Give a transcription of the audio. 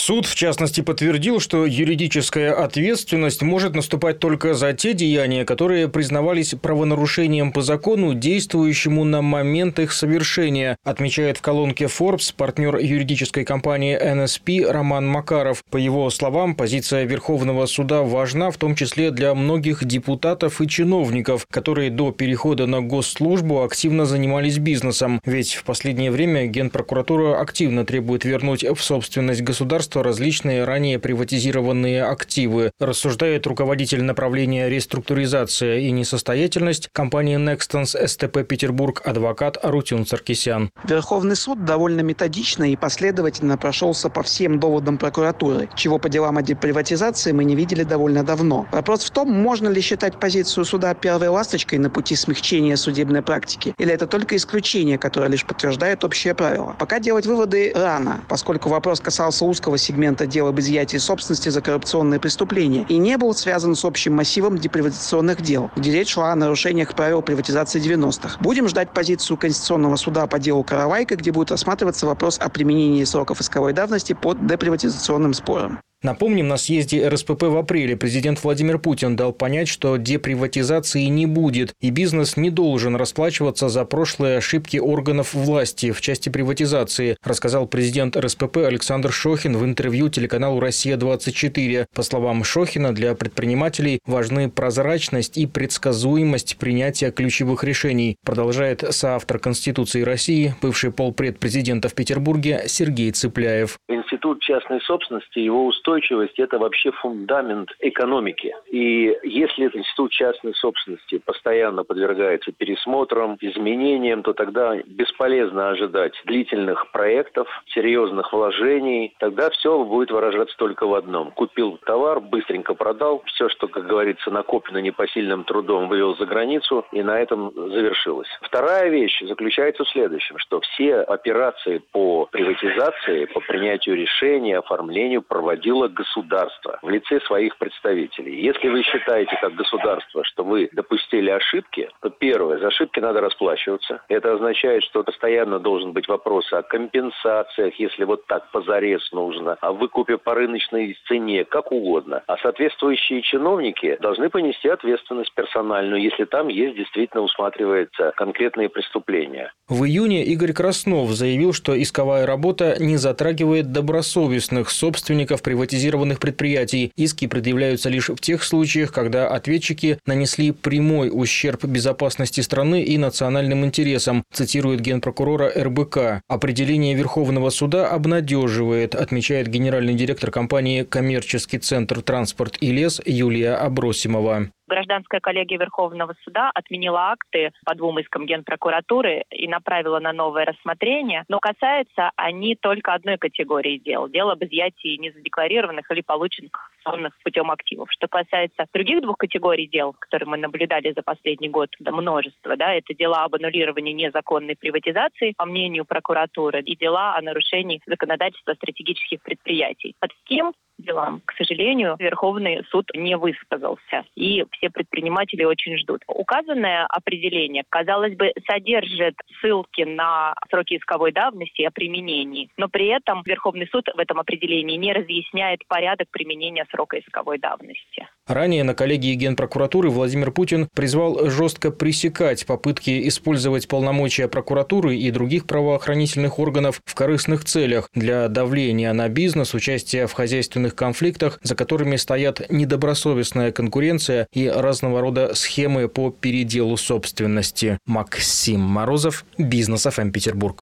Суд, в частности, подтвердил, что юридическая ответственность может наступать только за те деяния, которые признавались правонарушением по закону, действующему на момент их совершения, отмечает в колонке Forbes партнер юридической компании NSP Роман Макаров. По его словам, позиция Верховного суда важна в том числе для многих депутатов и чиновников, которые до перехода на госслужбу активно занимались бизнесом. Ведь в последнее время Генпрокуратура активно требует вернуть в собственность государства различные ранее приватизированные активы, рассуждает руководитель направления реструктуризация и несостоятельность компании Nextons СТП Петербург адвокат Арутюн Саркисян. Верховный суд довольно методично и последовательно прошелся по всем доводам прокуратуры, чего по делам о деприватизации мы не видели довольно давно. Вопрос в том, можно ли считать позицию суда первой ласточкой на пути смягчения судебной практики, или это только исключение, которое лишь подтверждает общее правило. Пока делать выводы рано, поскольку вопрос касался узкого сегмента дел об изъятии собственности за коррупционные преступления и не был связан с общим массивом деприватизационных дел, где речь шла о нарушениях правил приватизации 90-х. Будем ждать позицию Конституционного суда по делу Каравайка, где будет рассматриваться вопрос о применении сроков исковой давности по деприватизационным спорам. Напомним, на съезде РСПП в апреле президент Владимир Путин дал понять, что деприватизации не будет, и бизнес не должен расплачиваться за прошлые ошибки органов власти в части приватизации, рассказал президент РСПП Александр Шохин в интервью телеканалу «Россия-24». По словам Шохина, для предпринимателей важны прозрачность и предсказуемость принятия ключевых решений, продолжает соавтор Конституции России, бывший полпред президента в Петербурге Сергей Цыпляев. Институт частной собственности, его устойчивость – это вообще фундамент экономики. И если институт частной собственности постоянно подвергается пересмотрам, изменениям, то тогда бесполезно ожидать длительных проектов, серьезных вложений. Тогда все будет выражаться только в одном. Купил товар, быстренько продал, все, что, как говорится, накоплено непосильным трудом, вывел за границу, и на этом завершилось. Вторая вещь заключается в следующем, что все операции по приватизации, по принятию решений, оформлению проводило государство в лице своих представителей. Если вы считаете как государство, что вы допустили ошибки, то первое, за ошибки надо расплачиваться. Это означает, что постоянно должен быть вопрос о компенсациях, если вот так позарез нужно, о выкупе по рыночной цене, как угодно. А соответствующие чиновники должны понести ответственность персональную, если там есть действительно усматривается конкретные преступления. В июне Игорь Краснов заявил, что исковая работа не затрагивает добросовестных собственников приватизированных предприятий. Иски предъявляются лишь в тех случаях, когда ответчики нанесли прямой ущерб безопасности страны и национальным интересам, цитирует генпрокурора РБК. Определение Верховного суда обнадеживает, отмечает генеральный директор компании «Коммерческий центр «Транспорт и лес» Юлия Абросимова. Гражданская коллегия Верховного суда отменила акты по 2 искам Генпрокуратуры и направила на новое рассмотрение, но касаются они только одной категории дел – дел об изъятии незадекларированных или полученных путем активов. Что касается других 2 категорий дел, которые мы наблюдали за последний год, множество, это дела об аннулировании незаконной приватизации, по мнению прокуратуры, и дела о нарушении законодательства стратегических предприятий. По таким делам, к сожалению, Верховный суд не высказался, и все предприниматели очень ждут. Указанное определение, казалось бы, содержит ссылки на сроки исковой давности о применении, но при этом Верховный суд в этом определении не разъясняет порядок применения срока исковой давности. Ранее на коллегии Генпрокуратуры Владимир Путин призвал жестко пресекать попытки использовать полномочия прокуратуры и других правоохранительных органов в корыстных целях для давления на бизнес, участия в хозяйственных конфликтах, за которыми стоят недобросовестная конкуренция и разного рода схемы по переделу собственности. Максим Морозов, Бизнес ФМ Петербург.